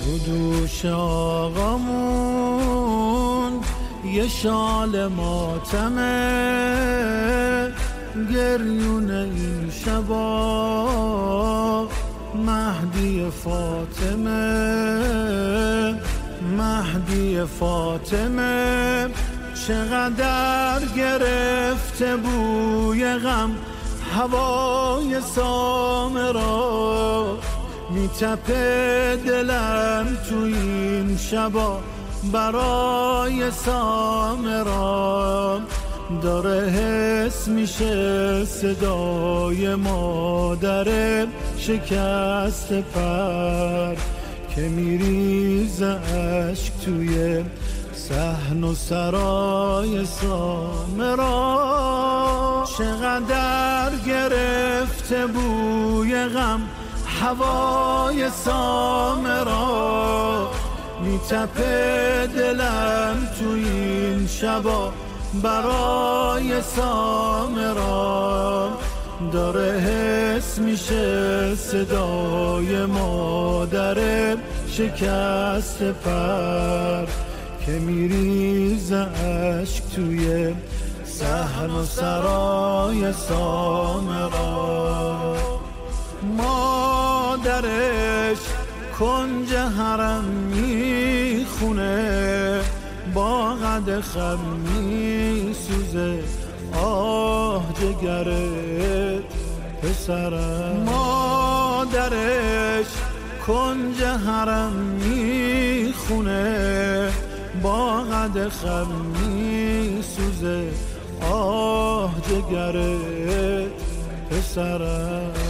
رو دوش آقامون یه شال ماتمه، گریون این شبا مهدی فاطمه چقدر گرفته بوی غم هوای سامرا، میتپه دلم تو این شبا برای سامرا، داره حس میشه صدای مادر شکست پر که میریزه اشک توی صحن و سرای سامرا. چقدر گرفته بوی غم هوای سامرا، میتپه دلم تو این شبا برای سامرا، داره حس میشه صدای مادر شکست پر که میریزه اشک توی صحن و سرای سامرا. مادرش کنج حرم میخونه، با قد خم میسوزه آه جگرت پسرم. مادرش کنج حرم میخونه، با قد خم میسوزه آه جگرت پسرم.